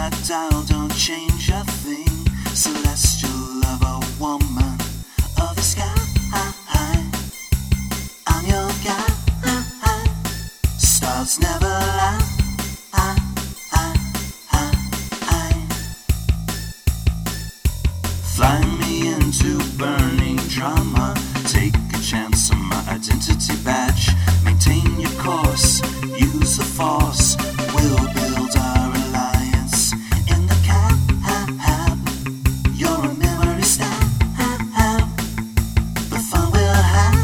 that dial, don't change a thing. Celestial lover, woman of the sky. I'm your guy. Stars never lie. Fly me into burning drama. Take a chance on my identity badge. Maintain your course, use the force. We'll build our alliance in the cab. You're a memory stab. The fun we'll have.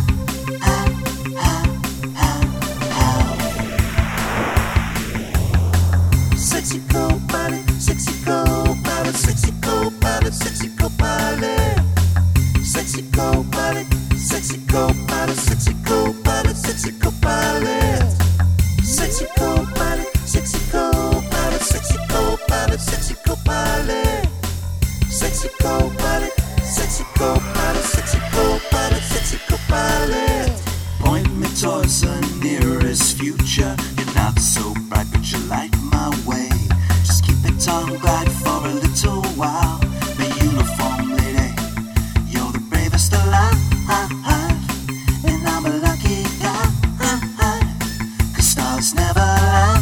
Sexy co-pilot, sexy co-pilot, sexy co-pilot, sexy co-pilot. Sexy co-pilot, sexy co-pilot, sexy co-pilot, sexy co-pilot. Sexy co-pilot, sexy co-pilot, sexy co-pilot, sexy co-pilot. Sexy co-pilot, sexy co-pilot, sexy co-pilot, sexy co-pilot. Point me towards the nearest future. You're not so bright, but you light my way. Just keep it on bright for a little while. My uniform lady, you're the bravest alive. And I'm a lucky guy. 'Cause stars never lie.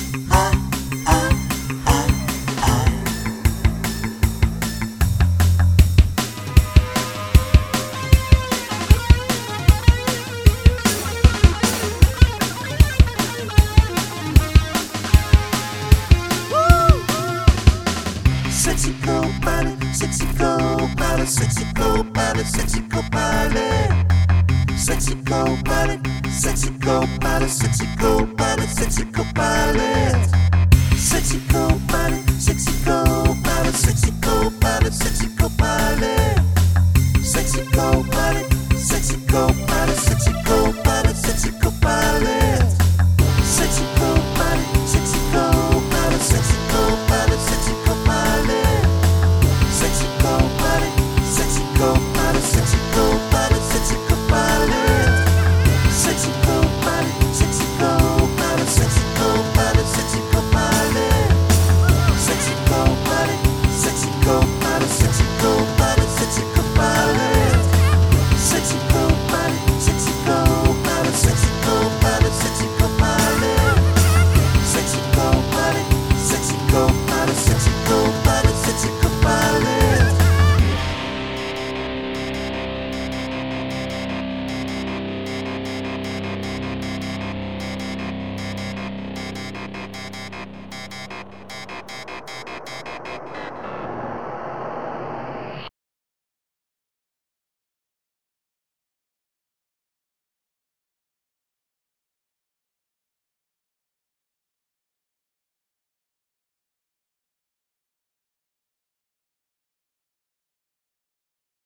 Sexy co-pilot, sexy co-pilot, sexy co-pilot, sexy co-pilot. Sexy co-pilot, sexy co-pilot, sexy co-pilot, sexy co-pilot.